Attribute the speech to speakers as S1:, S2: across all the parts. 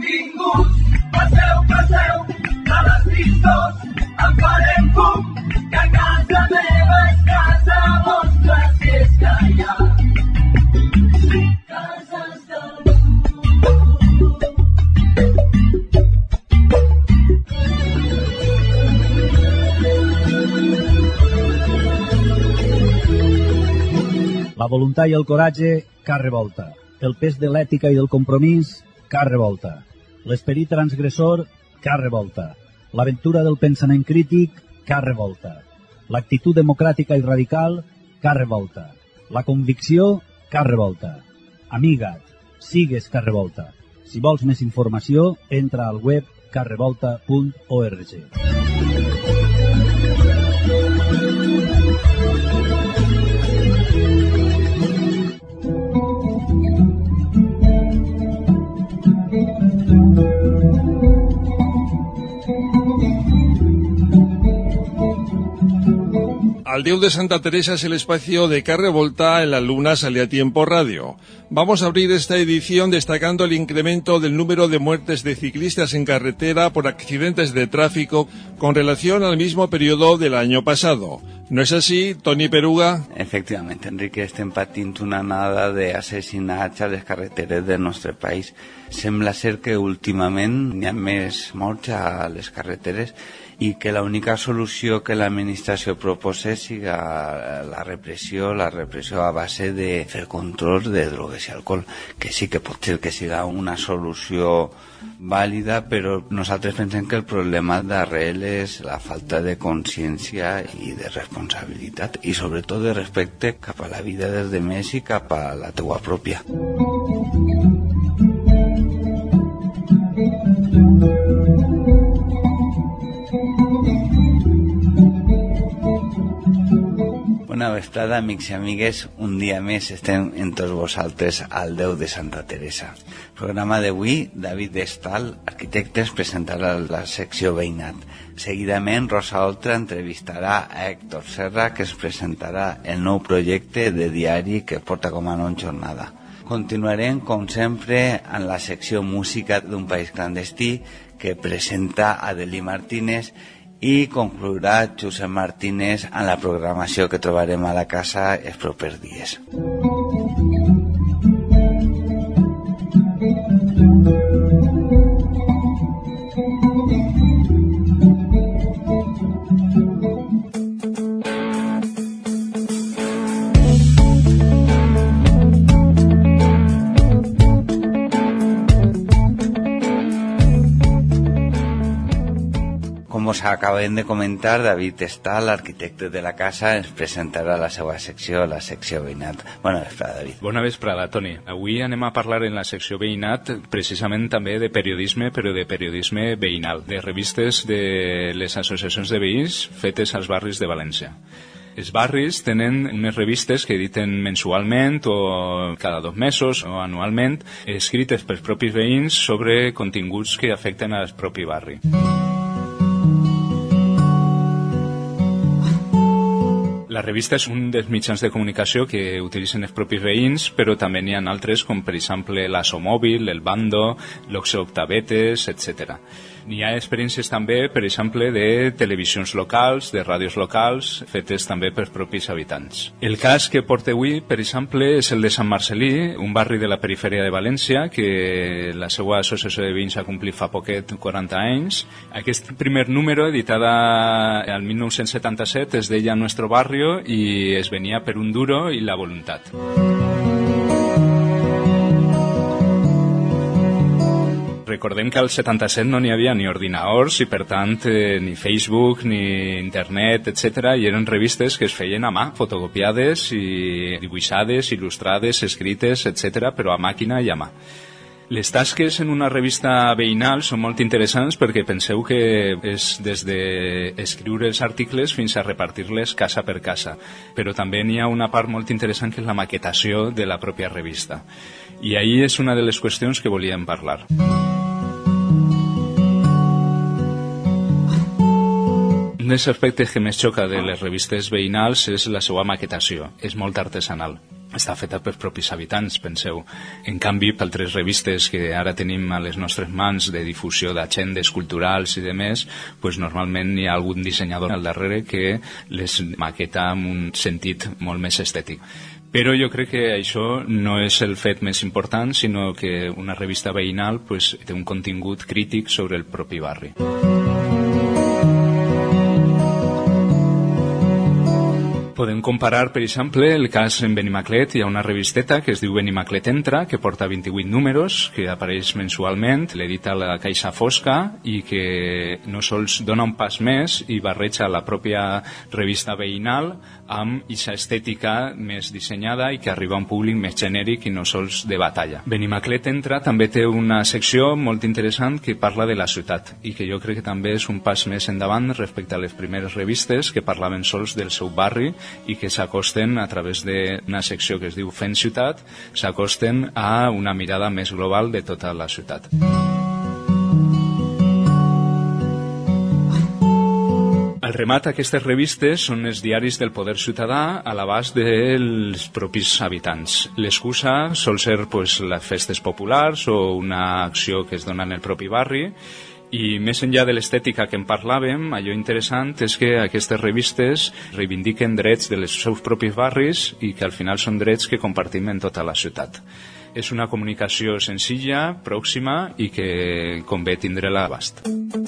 S1: Benvinguts, passeu, passeu, a les vistos, en farem fum, que casa meva és casa vostra, si és que hi ha cases del món.
S2: La voluntat i el coratge, cap revolta. El pes de l'ètica i del compromís, cap revolta. L'esperit transgressor, cap revolta. L'aventura del pensament crític, cap revolta. L'actitud democràtica i radical, cap revolta. La convicció, cap revolta. Amiga't, sigues cap revolta. Si vols més informació, entra al web caprevolta.org.
S3: Al Déu de Santa Teresa es el espacio de Car Revolta en la Luna Sale a Tiempo Radio. Vamos a abrir esta edición destacando el incremento del número de muertes de ciclistas en carretera por accidentes de tráfico con relación al mismo periodo del año pasado. ¿No es así, Toni Peruga?
S4: Efectivamente, Enrique, estem patint una onada d'assassinats a les carreteres del nostre país. Sembla ser que últimament hi ha més morts a les carreteres i que l'única solució que l'administració proposa siga la repressió a base de fer control de drogues i alcohol, que sí que pot ser que siga una solució vàlida, però nosaltres pensem que el problema d'arrel és la falta de consciència i de responsabilitat, i sobretot de respecte cap a la vida dels demés i cap a la teua pròpia. Bona vesprada, amics i amigues. Un dia més estem amb tots vosaltres al Déu de Santa Teresa. El programa d'avui, David Estal, arquitecte, ens presentarà la secció veïnat. Seguidament, Rosa Oltra entrevistarà a Héctor Serra, que ens presentarà el nou projecte de diari que porta com a nom Jornada. Continuarem, com sempre, en la secció Música d'un país clandestí, que presenta Adelí Martínez, i conclourà Josep Martínez en la programació que trobarem a la casa els propers dies. Com us acabem de comentar, David Estal, l'arquitecte de la casa, ens presentarà la seva secció, la secció veïnat. Bona vesprada, David.
S5: Bona vesprada, Toni. Avui anem a parlar en la secció veïnat precisament també de periodisme, però de periodisme veïnal, de revistes de les associacions de veïns fetes als barris de València. Els barris tenen unes revistes que editen mensualment o cada 2 mesos o anualment, escrites pels propis veïns sobre continguts que afecten al propi barri. La revista és un dels mitjans de comunicació que utilitzen els propis veïns, però també n'hi ha altres, com per exemple l'Asomòbil, el Bando, l'Oxoctavetes, etc. N'hi ha experiències també, per exemple, de televisions locals, de ràdios locals, fetes també pels propis habitants. El cas que porta avui, per exemple, és el de Sant Marcelí, un barri de la perifèria de València, que la seva associació de veïns ha complit fa poquet 40 anys. Aquest primer número, editada al 1977, es deia Nuestro Barrio i es venia per un duro i la voluntat. Recordem que al 77 no n'hi havia ni ordinadors i, per tant, ni Facebook, ni internet, etc. I eren revistes que es feien a mà, fotocopiades i dibuixades, il·lustrades, escrites, etc., però a màquina i a mà. Les tasques en una revista veïnal són molt interessants perquè penseu que és des d'escriure els articles fins a repartir-les casa per casa. Però també n'hi ha una part molt interessant que és la maquetació de la pròpia revista. I ahí és una de les qüestions que volíem parlar. Un dels aspectes que més xoca de les revistes veïnals és la seva maquetació. És molt artesanal. està feta pels propis habitants, penseu. En canvi, per altres revistes que ara tenim a les nostres mans de difusió d'agendes culturals i demés, pues normalment hi ha algun dissenyador al darrere que les maqueta amb un sentit molt més estètic. Però jo crec que això no és el fet més important, sinó que una revista veïnal pues, té un contingut crític sobre el propi barri. Podem comparar, per exemple, el cas en Benimaclet. Hi ha una revisteta que es diu Benimaclet Entra, que porta 28 números, que apareix mensualment, l'edita la Caixa Fosca i que no sols dona un pas més i barreja la pròpia revista veïnal amb aquesta estètica més dissenyada i que arriba a un públic més genèric i no sols de batalla. Benimaclet Entra també té una secció molt interessant que parla de la ciutat i que jo crec que també és un pas més endavant respecte a les primeres revistes que parlaven sols del seu barri i que s'acosten a través d'una secció que es diu Fent Ciutat, s'acosten a una mirada més global de tota la ciutat. Al remat, aquestes revistes són els diaris del poder ciutadà a l'abast dels propis habitants. L'excusa sol ser pues, les festes populars o una acció que es dona en el propi barri. I més enllà de l'estètica que en parlàvem, allò interessant és que aquestes revistes reivindiquen drets dels seus propis barris i que al final són drets que compartim en tota la ciutat. És una comunicació senzilla, pròxima i que convé tindre l'abast.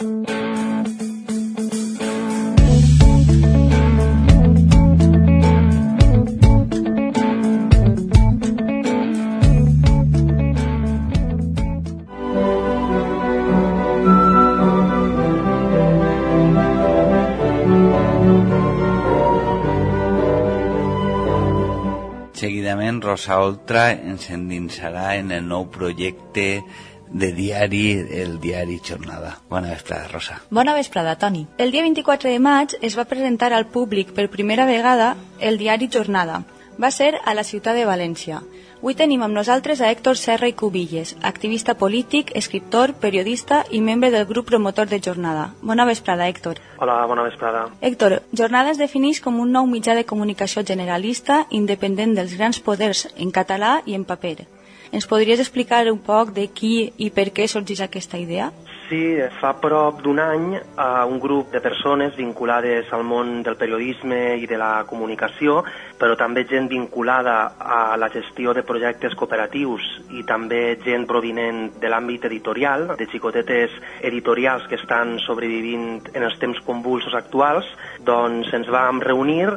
S4: Seguidament, Rosa Oltra ens endinsarà en el nou projecte de diari, el diari Jornada. Bona vesprada, Rosa.
S6: Bona vesprada, Toni. El dia 24 de maig es va presentar al públic per primera vegada el diari Jornada. Va ser a la ciutat de València. Avui tenim amb nosaltres a Héctor Serra i Cubilles, activista polític, escriptor, periodista i membre del grup promotor de Jornada. Bona vesprada, Héctor.
S7: Hola, bona vesprada.
S6: Héctor, Jornada es defineix com un nou mitjà de comunicació generalista independent dels grans poders en català i en paper. Ens podries explicar un poc de qui i per què sorgeix aquesta idea?
S7: Sí, fa prop d'un any un grup de persones vinculades al món del periodisme i de la comunicació, però també gent vinculada a la gestió de projectes cooperatius i també gent provinent de l'àmbit editorial, de xicotetes editorials que estan sobrevivint en els temps convulsos actuals, doncs ens vam reunir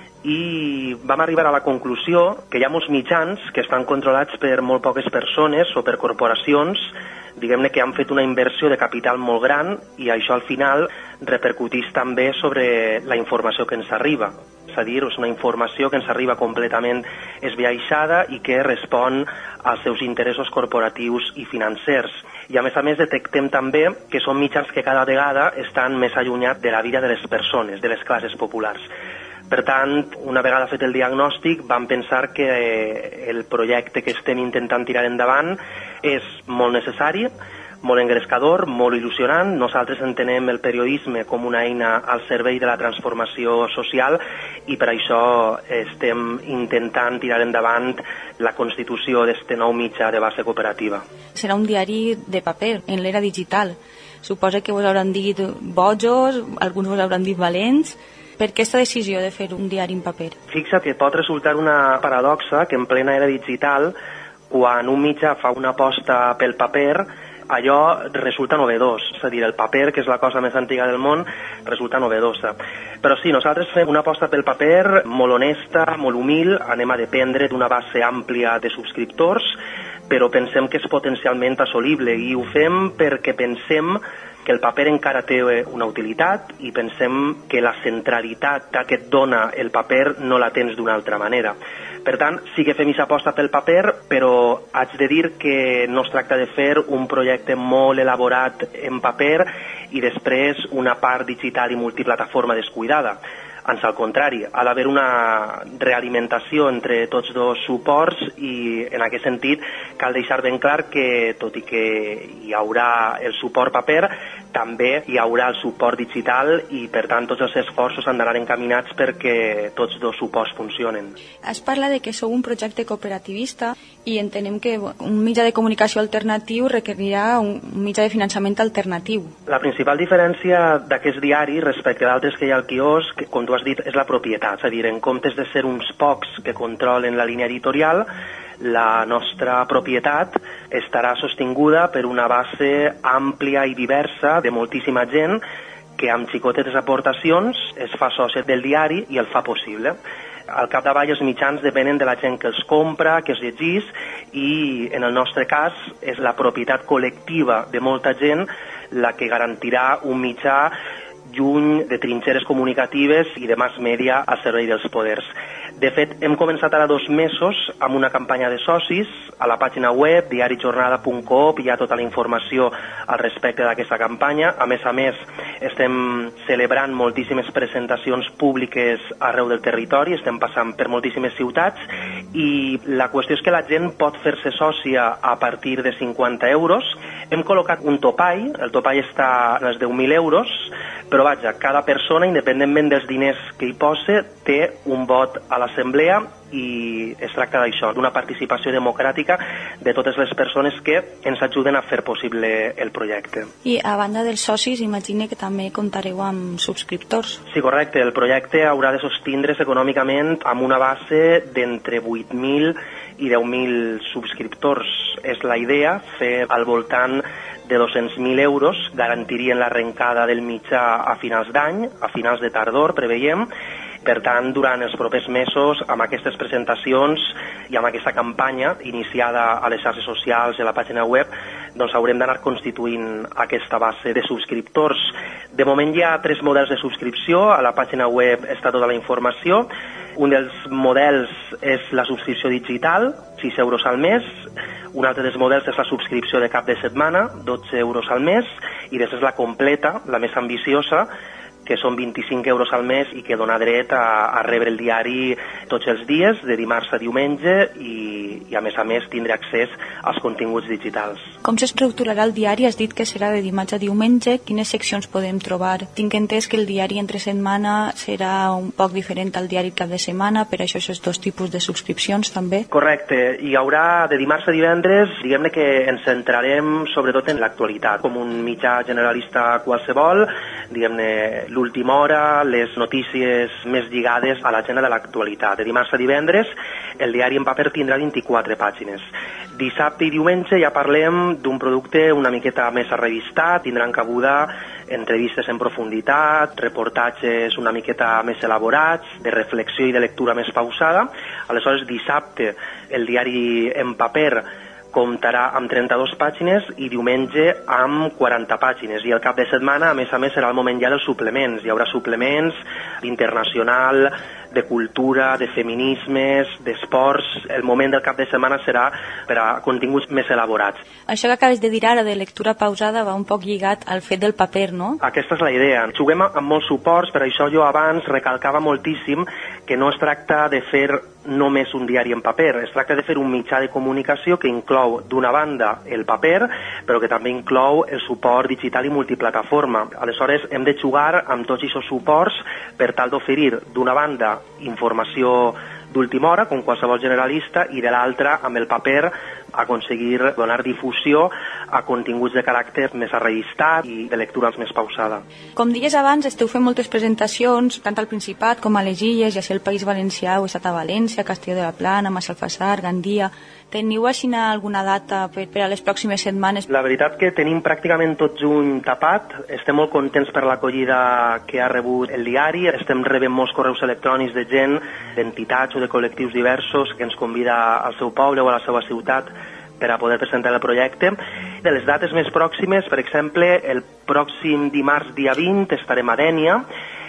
S7: i vam arribar a la conclusió que hi ha molts mitjans que estan controlats per molt poques persones o per corporacions, diguem-ne que han fet una inversió de capital molt gran i això al final repercuteix també sobre la informació que ens arriba. És a dir, és una informació que ens arriba completament esbiaixada i que respon als seus interessos corporatius i financers. I a més detectem també que són mitjans que cada vegada estan més allunyats de la vida de les persones, de les classes populars. Per tant, una vegada fet el diagnòstic, vam pensar que el projecte que estem intentant tirar endavant és molt necessari, molt engrescador, molt il·lusionant. Nosaltres entenem el periodisme com una eina al servei de la transformació social i per això estem intentant tirar endavant la constitució d'aquest nou mitjà de base cooperativa.
S6: Serà un diari de paper en l'era digital. Suposa que vos hauran dit bojos, alguns vos hauran dit valents. Per què aquesta decisió de fer un diari en paper?
S7: Fixa't que pot resultar una paradoxa que en plena era digital, quan un mitjà fa una aposta pel paper, allò resulta novedós. És a dir, el paper, que és la cosa més antiga del món, resulta novedosa. Però sí, nosaltres fem una aposta pel paper molt honesta, molt humil, anem a dependre d'una base àmplia de subscriptors, però pensem que és potencialment assolible i ho fem perquè pensem que el paper encara té una utilitat i pensem que la centralitat que et dona el paper no la tens d'una altra manera. Per tant, sí que fem aquesta aposta pel paper, però haig de dir que no es tracta de fer un projecte molt elaborat en paper i després una part digital i multiplataforma descuidada. Ans al contrari, ha d'haver una realimentació entre tots dos suports i en aquest sentit cal deixar ben clar que tot i que hi haurà el suport paper, també hi haurà el suport digital i per tant tots els esforços han d'anar encaminats perquè tots dos suports funcionen.
S6: Es parla de que sou un projecte cooperativista i entenem que un mitjà de comunicació alternatiu requerirà un mitjà de finançament alternatiu.
S7: La principal diferència d'aquest diari respecte d'altres que hi ha al quiosc, com tu has dit, és la propietat. És a dir, en comptes de ser uns pocs que controlen la línia editorial, la nostra propietat estarà sostinguda per una base àmplia i diversa de moltíssima gent que amb xicotetes aportacions es fa soci del diari i el fa possible. Al capdavall els mitjans depenen de la gent que els compra, que els llegís i en el nostre cas és la propietat col·lectiva de molta gent la que garantirà un mitjà lluny de trinxeres comunicatives i de mass media al servei dels poders. De fet, hem començat ara 2 mesos amb una campanya de socis. A la pàgina web diarijornada.coop hi ha tota la informació al respecte d'aquesta campanya. A més, estem celebrant moltíssimes presentacions públiques arreu del territori, estem passant per moltíssimes ciutats i la qüestió és que la gent pot fer-se sòcia a partir de 50 euros. Hem col·locat un topall, el topall està als 10.000 euros, però vaja, cada persona, independentment dels diners que hi posa, té un vot a l'assemblea i es tracta d'això, d'una participació democràtica de totes les persones que ens ajuden a fer possible el projecte.
S6: I a banda dels socis, imagine que també comptareu amb subscriptors.
S7: Sí, correcte. El projecte haurà de sostindre's econòmicament amb una base d'entre 8.000 i 10.000 subscriptors. És la idea, fer al voltant de 200.000 euros, garantirien l'arrencada del mitjà a finals d'any, a finals de tardor, preveiem. Per tant, durant els propers mesos, amb aquestes presentacions i amb aquesta campanya iniciada a les xarxes socials i a la pàgina web, doncs haurem d'anar constituint aquesta base de subscriptors. De moment hi ha 3 models de subscripció, a la pàgina web està tota la informació. Un dels models és la subscripció digital, 6 euros al mes. Un altre dels models és la subscripció de cap de setmana, 12 euros al mes. I després la completa, la més ambiciosa, que són 25 euros al mes i que dona dret a rebre el diari tots els dies, de dimarts a diumenge, i a més tindre accés als continguts digitals.
S6: Com s'estructurarà el diari? Has dit que serà de dimarts a diumenge. Quines seccions podem trobar? Tinc entès que el diari entre setmana serà un poc diferent al diari cap de setmana, per això aquests 2 tipus de subscripcions també?
S7: Correcte. Hi haurà de dimarts a divendres, diguem-ne que ens centrarem sobretot en l'actualitat, com un mitjà generalista qualsevol, diguem-ne l'última hora, les notícies més lligades a l'agenda de l'actualitat. De dimarts a divendres, el diari en paper tindrà 24 pàgines. Dissabte i diumenge ja parlem d'un producte una miqueta més arrevistat, tindran cabuda entrevistes en profunditat, reportatges una miqueta més elaborats, de reflexió i de lectura més pausada. Aleshores, dissabte, el diari en paper comptarà amb 32 pàgines i diumenge amb 40 pàgines. I el cap de setmana, a més, serà el moment ja dels suplements. Hi haurà suplements d'internacional, de cultura, de feminismes, d'esports. El moment del cap de setmana serà per a continguts més elaborats.
S6: Això que acabes de dir ara de lectura pausada va un poc lligat al fet del paper, no?
S7: Aquesta és la idea. Juguem amb molts suports, per això jo abans recalcava moltíssim que no es tracta de fer només un diari en paper, es tracta de fer un mitjà de comunicació que inclou, d'una banda, el paper, però que també inclou el suport digital i multiplataforma. Aleshores, hem de jugar amb tots aquests suports per tal d'oferir, d'una banda, informació d'última hora, com qualsevol generalista, i de l'altra, amb el paper, aconseguir donar difusió a continguts de caràcter més arrevistat i de lectura més pausada.
S6: Com digues abans, esteu fent moltes presentacions, tant al Principat com a les Illes, ja sé el País Valencià, heu estat a València, Castelló de la Plana, Massalfassar, Gandia. Teniu així alguna data per a les pròximes setmanes?
S7: La veritat que tenim pràcticament tot juny tapat. Estem molt contents per l'acollida que ha rebut el diari. Estem rebent molts correus electrònics de gent, d'entitats o de col·lectius diversos que ens convida al seu poble o a la seva ciutat per a poder presentar el projecte. De les dates més pròximes, per exemple, el pròxim dimarts dia 20 estarem a Dénia.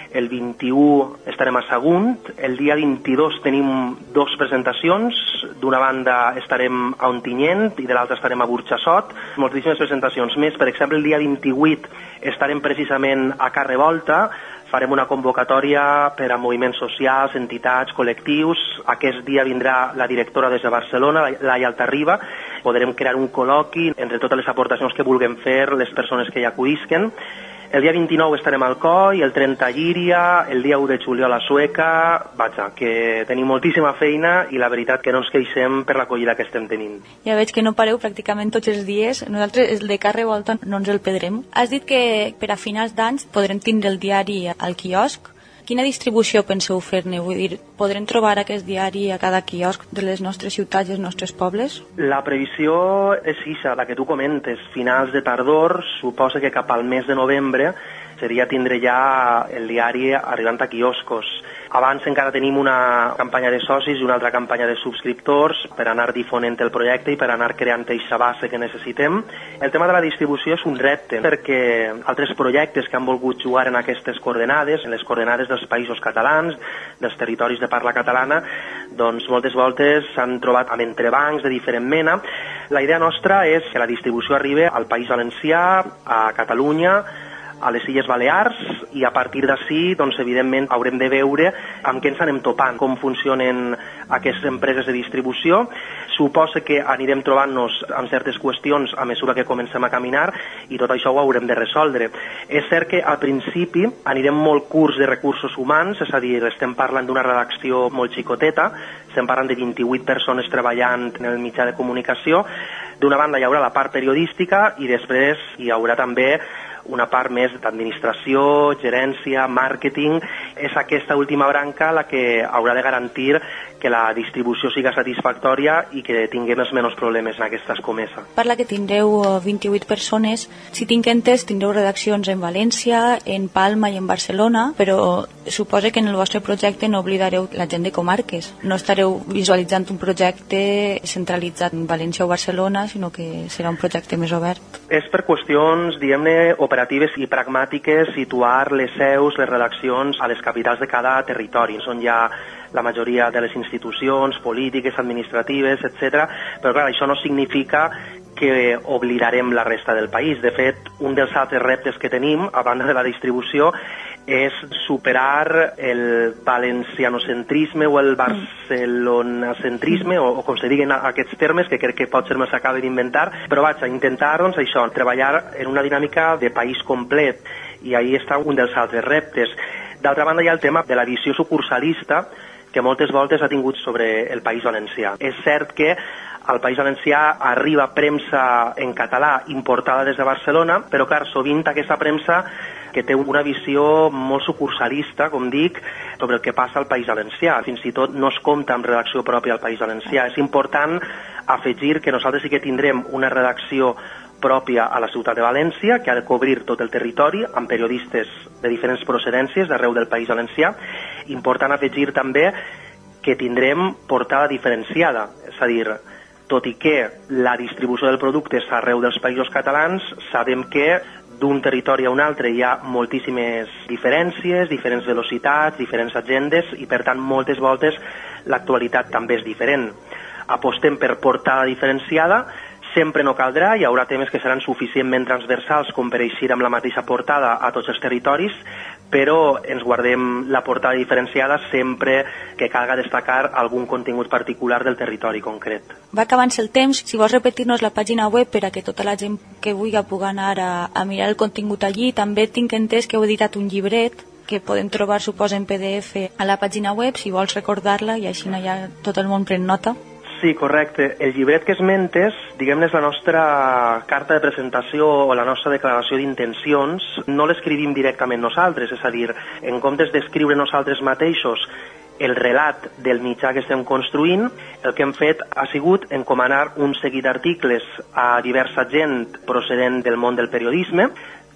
S7: el 21 estarem a Sagunt, el dia 22 tenim 2 presentacions, d'una banda estarem a Ontinyent i de l'altra estarem a Burxassot, moltíssimes presentacions més. Per exemple, el dia 28 estarem precisament a Carrevolta, farem una convocatòria per a moviments socials, entitats, col·lectius. Aquest dia vindrà la directora des de Barcelona, Laia Altarriba. Podrem crear un col·loqui entre totes les aportacions que vulguem fer les persones que hi acudisquen. El dia 29 estarem al Coi, el 30 a Llíria, el dia 1 de juliol a Sueca. Vaja, que tenim moltíssima feina i la veritat que no ens queixem per l'acollida que estem tenint.
S6: Ja veig que no pareu pràcticament tots els dies. Nosaltres el de Carrevolta no ens el perdrem. Has dit que per a finals d'anys podrem tindre el diari al quiosc. Quina distribució penseu fer-ne? Vull dir, podrem trobar aquest diari a cada quiosc de les nostres ciutats i els nostres pobles?
S7: La previsió és eixa, la que tu comentes. Finals de tardor, suposa que cap al mes de novembre seria tindre ja el diari arribant a quioscos. Abans encara tenim una campanya de socis i una altra campanya de subscriptors per anar difonent el projecte i per anar creant eixa base que necessitem. El tema de la distribució és un repte perquè altres projectes que han volgut jugar en aquestes coordenades, en les coordenades dels països catalans, dels territoris de parla catalana, doncs moltes voltes s'han trobat amb entrebancs de diferent mena. La idea nostra és que la distribució arribi al País Valencià, a Catalunya, a les Illes Balears, i a partir d'ací, doncs, evidentment, haurem de veure amb què ens anem topant, com funcionen aquestes empreses de distribució. Suposa que anirem trobant-nos amb certes qüestions a mesura que comencem a caminar i tot això ho haurem de resoldre. És cert que al principi anirem molt curts de recursos humans, és a dir, estem parlant d'una redacció molt xicoteta, estem parlant de 28 persones treballant en el mitjà de comunicació. D'una banda hi haurà la part periodística i després hi haurà també una part més d'administració, gerència, màrqueting. És aquesta última branca la que haurà de garantir que la distribució siga satisfactòria i que tinguem els menys problemes en aquesta escomesa.
S6: Parla que tindreu 28 persones. Si tinc entès, tindreu redaccions en València, en Palma i en Barcelona, però suposa que en el vostre projecte no oblidareu la gent de comarques. No estareu visualitzant un projecte centralitzat en València o Barcelona, sinó que serà un projecte més obert.
S7: És per qüestions, diguem-ne, operatives i pragmàtiques, situar les seus, les redaccions a les capitals de cada territori, on hi ha la majoria de les institucions polítiques, administratives, etc. Però clar, això no significa que oblidarem la resta del país. De fet, un dels altres reptes que tenim, a banda de la distribució, és superar el valencianocentrisme o el barcelonacentrisme, o com se diguen aquests termes, que crec que potser me'ls acabo d'inventar, però vaig a intentar, doncs, això, treballar en una dinàmica de país complet, i ahí està un dels altres reptes. D'altra banda, hi ha el tema de la visió sucursalista, que moltes voltes ha tingut sobre el País Valencià. És cert que al País Valencià arriba premsa en català importada des de Barcelona, però clar, sovint aquesta premsa que té una visió molt sucursalista, com dic, sobre el que passa al País Valencià. Fins i tot no es compta amb redacció pròpia al País Valencià. És important afegir que nosaltres sí que tindrem una redacció pròpia a la ciutat de València, que ha de cobrir tot el territori, amb periodistes de diferents procedències d'arreu del País Valencià. Important afegir també que tindrem portada diferenciada, és a dir, tot i que la distribució del producte és arreu dels països catalans, sabem que d'un territori a un altre hi ha moltíssimes diferències, diferents velocitats, diferents agendes, i per tant moltes voltes l'actualitat també és diferent. Apostem per portada diferenciada. Sempre no caldrà, hi haurà temes que seran suficientment transversals com per eixir amb la mateixa portada a tots els territoris, però ens guardem la portada diferenciada sempre que calga destacar algun contingut particular del territori concret.
S6: Va acabant-se el temps. Si vols repetir-nos la pàgina web per a que tota la gent que vulgui pugui anar a mirar el contingut allí. També tinc entès que heu editat un llibret que podem trobar, suposa, en PDF a la pàgina web, si vols recordar-la, i així ja tot el món pren nota.
S7: Sí, correcte. El llibret que esmentes, diguem-ne, és la nostra carta de presentació o la nostra declaració d'intencions. No l'escrivim directament nosaltres, és a dir, en comptes d'escriure nosaltres mateixos el relat del mitjà que estem construint, el que hem fet ha sigut encomanar un seguit d'articles a diversa gent procedent del món del periodisme.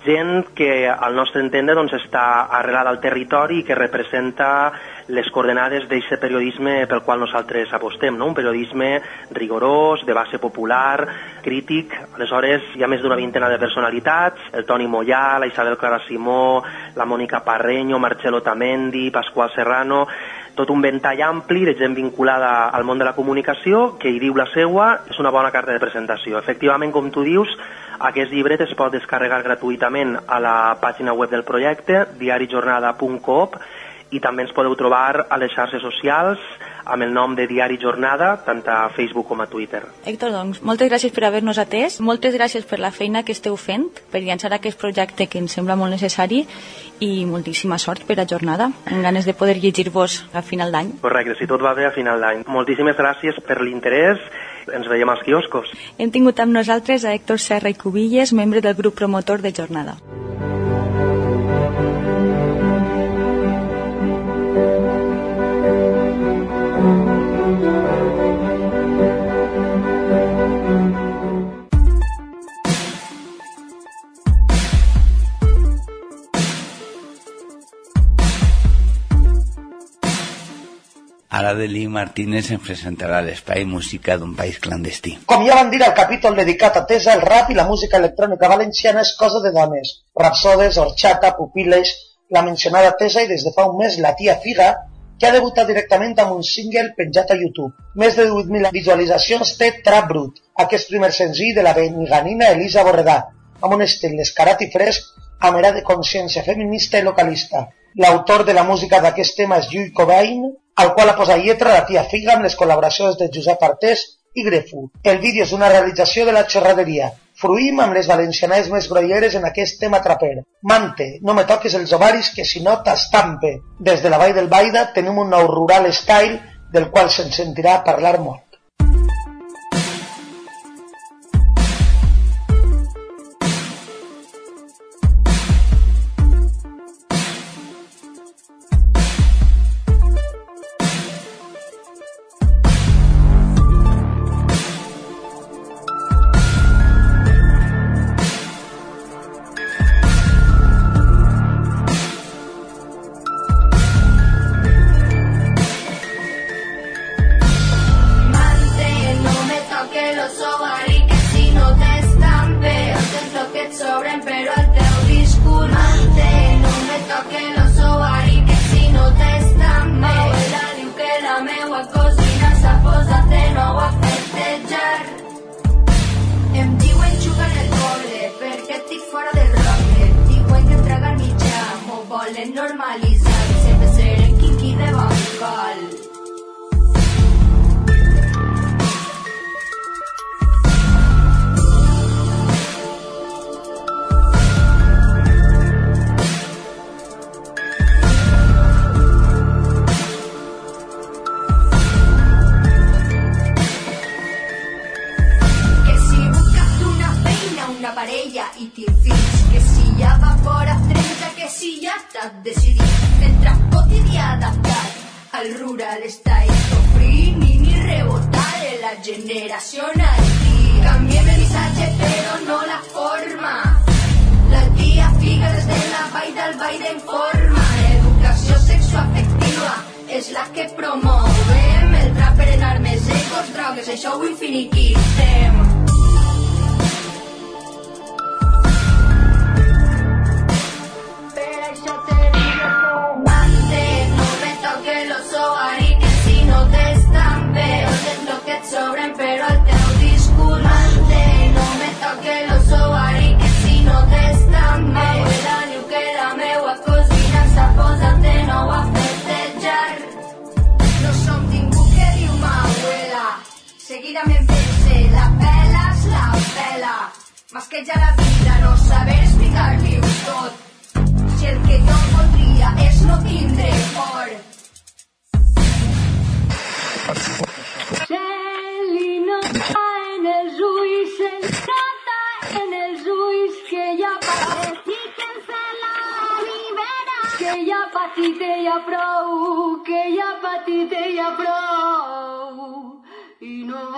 S7: gent que al nostre entendre doncs, està arrelada al territori i que representa les coordenades d'aquest periodisme pel qual nosaltres apostem, no? Un periodisme rigorós, de base popular, crític. Aleshores hi ha més d'una vintena de personalitats, el Toni Mollà, la Isabel Clara Simó, la Mònica Parreño, Marcelo Tamendi, Pasqual Serrano, tot un ventall ampli de gent vinculada al món de la comunicació que hi diu la seua, és una bona carta de presentació. Efectivament, com tu dius, aquest llibret es pot descarregar gratuïtament a la pàgina web del projecte, diarijornada.coop, i també ens podeu trobar a les xarxes socials amb el nom de Diari Jornada, tant a Facebook com a Twitter.
S6: Héctor, doncs, moltes gràcies per haver-nos atès, moltes gràcies per la feina que esteu fent per llançar aquest projecte que ens sembla molt necessari i moltíssima sort per a Jornada, amb ganes de poder llegir-vos a final d'any.
S7: Correcte, si tot va bé a final d'any. Moltíssimes gràcies per l'interès, ens veiem als quioscos.
S6: Hem tingut amb nosaltres a Héctor Serra i Cubilles, membre del grup promotor de Jornada.
S4: Ara Delí Martínez ens presentarà l'espai Música d'un país clandestí.
S8: Com ja van dir al capítol dedicat a Tesa, el rap i la música electrònica valenciana és cosa de dones. Rapsodes, horchata, pupiles, la mencionada Tesa i des de fa un mes la tia Figa, que ha debutat directament amb un single penjat a YouTube. Més de 8.000 visualitzacions té Trap Brut, aquest primer senzill de la beniganina Elisa Borredà, amb un estil descarat i fresc, amb era de consciència feminista i localista. L'autor de la música d'aquest tema és Lluís Cobain, al qual ha posat lletra la tia Figa amb les col·laboracions de Josep Artés i Grefu. El vídeo és una realització de la xerraderia. Fruïm amb les valencianades més groilleres en aquest tema traper. Mante, no me toques els ovaris que si no t'estampe. Des de la Vall del Baida tenim un nou rural style del qual se'n sentirà parlar molt.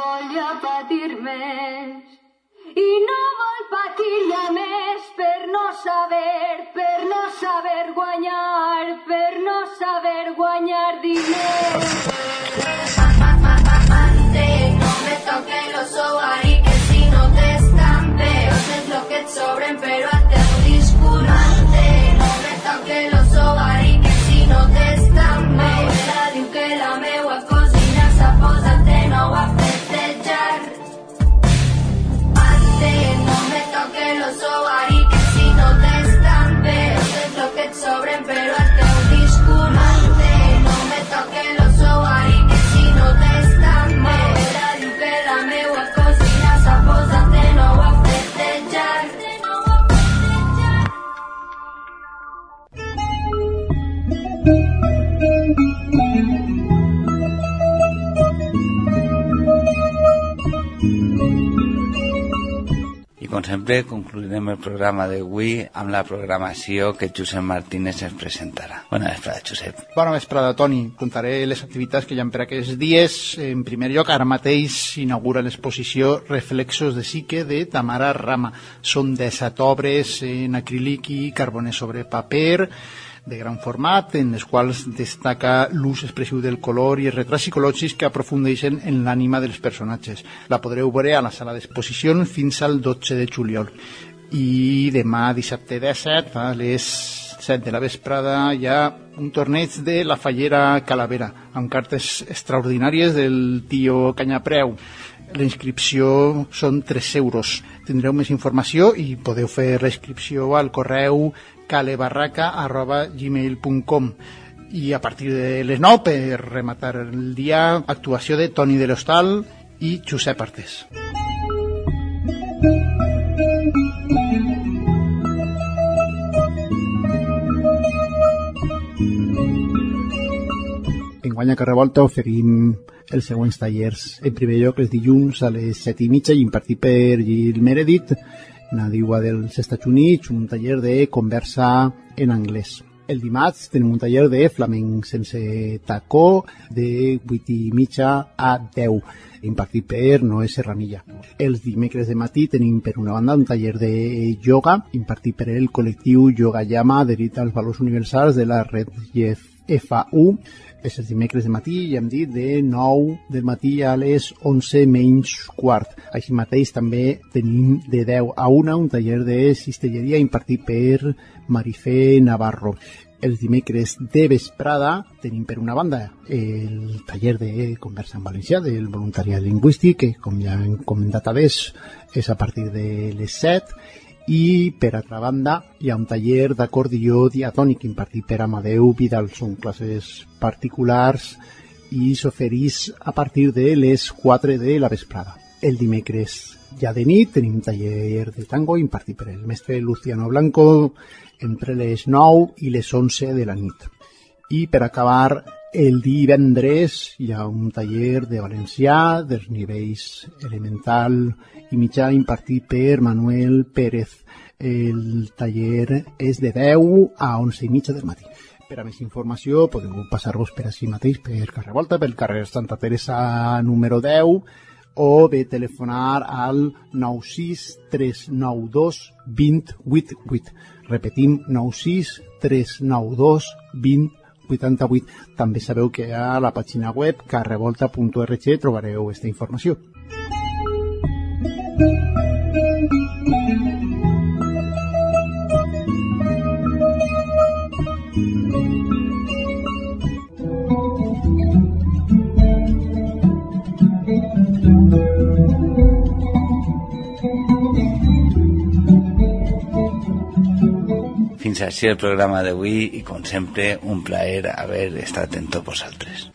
S9: I no vol patir ja més per no saber guanyar diners. No me toquen los ovaris, que si no t'estan bé, és lo que et sobren, però el teu discurs manté. No me toquen los ovaris, que si no t'estan bé, ella diu que la meua cosina s'ha posat de nou a festejar. No me toquen los ovaris, que si no t'estan bé, és lo que et sobren, però el teu discurs manté. No me toquen los ovaris, que si no t'estan bé, ella diu que la meua cosina s'ha posat de nou a festejar.
S4: I com sempre concluirem el programa d'avui amb la programació que Josep Martínez ens presentarà. Bona vesprada, Josep.
S10: Bona vesprada, Toni. Contaré les activitats que hi ha per aquests dies. En primer lloc, ara mateix s'inaugura l'exposició Reflexos de Psique de Tamara Rama. Són 17 obres en acrílic i carboner sobre paper de gran format, en les quals destaca l'ús expressiu del color i els retrats psicològics que aprofundeixen en l'ànima dels personatges. La podreu veure a la sala d'exposicions fins al 12 de juliol. I demà, dissabte 17, a les 7 de la vesprada, hi ha un torneig de la Fallera Calavera, amb cartes extraordinàries del tio Canyapreu. La inscripció són 3 euros. Tindreu més informació i podeu fer la inscripció al correu calebarraca@gmail.com. I a partir de les 9, per rematar el dia, actuació de Toni de l'Hostal i Josep Artés. Enguany a Carrevolta oferim els següents tallers. En primer lloc, els dilluns a les 7:30, impartit per Gil Meredith, nadiua dels Estats Units, un taller de conversa en anglès. El dimarts tenim un taller de flamenc sense tacó de 8:30 a 10, impartit per Noé Serranilla. Els dimecres de matí tenim per una banda un taller de yoga impartit per el col·lectiu Yoga Llama, adherit als valors universals de la red FAU. És els dimecres de matí, ja hem dit, de 9 del matí a les 11 menys quart. Així mateix també tenim de 10 a 1 un taller de cistelleria impartit per Marifé Navarro. Els dimecres de vesprada tenim per una banda el taller de conversa en valencià del voluntariat lingüístic, que com ja hem comentat abans és a partir de les 7, i per altra banda hi ha un taller d'acordió diatònic impartit per Amadeu Vidal. Són classes particulars i s'oferís a partir de les 4 de la vesprada. El dimecres ja de nit tenim un taller de tango impartit per el mestre Luciano Blanco entre les 9 i les 11 de la nit. I per acabar, el divendres hi ha un taller de valencià dels nivells elemental i mitjà impartit per Manuel Pérez. El taller és de 10 a 11:30 del matí. Per a més informació podeu passar-vos per així mateix per Carrevolta, pel carrer Santa Teresa número 10, o bé telefonar al 96 392 2088. Repetim, 96 392 2088. També sabeu que a la pàgina web carrevolta.org trobareu aquesta informació.
S4: Fins així el programa d'avui i, com sempre, un plaer haver estat amb tots vosaltres.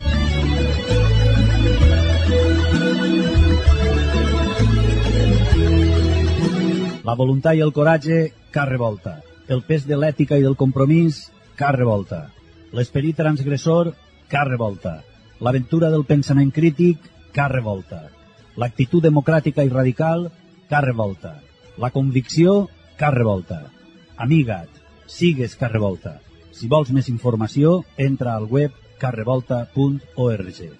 S2: La voluntat i el coratge, car revolta. El pes de l'ètica i del compromís, car revolta. L'esperit transgressor, car revolta. L'aventura del pensament crític, car revolta. L'actitud democràtica i radical, car revolta. La convicció, car revolta. Amiga't, sigues car revolta. Si vols més informació, entra al web carrevolta.org.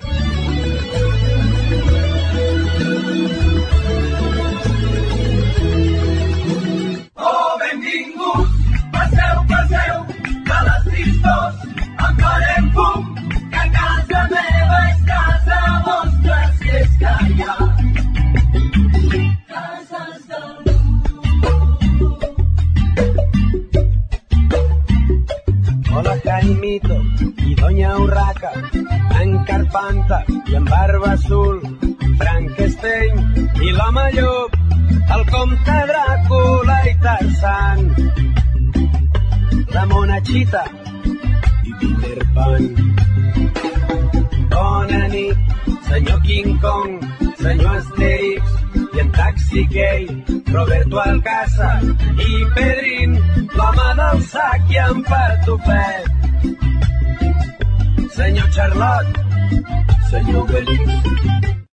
S1: Oh, benvingut!
S11: Senyorinha Urraca, en Carpanta i en Barba Azul, Frankenstein i l'home llop, el comte Dràcula i Tarzan, la Monachita i Peter Pan. Bona nit, senyor King Kong, senyor Asterix i en Taxi Gay, Roberto Alcázar i Pedrín, l'home del sac i en Patufet. Senyor Charlotte, senyor Belix,